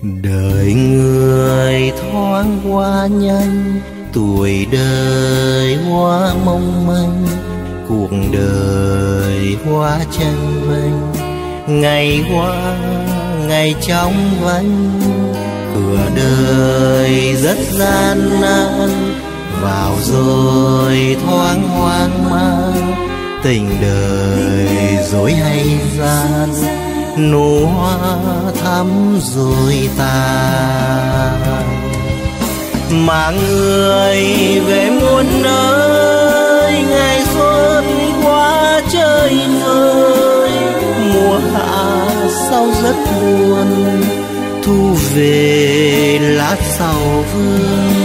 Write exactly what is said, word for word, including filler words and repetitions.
Đời người thoáng qua nhanh, tuổi đời hoa mong manh, cuộc đời hoa tranh vênh. Ngày qua ngày chóng vánh, cửa đời rất gian nan, vào rồi thoáng hoang mang. Tình đời dối hay gian, nụ hoa thắm rồi tàn. Mà người về muôn nơi, ngày xuân qua trời vơi. Mùa hạ sau rất buồn, thu về lá sau vương.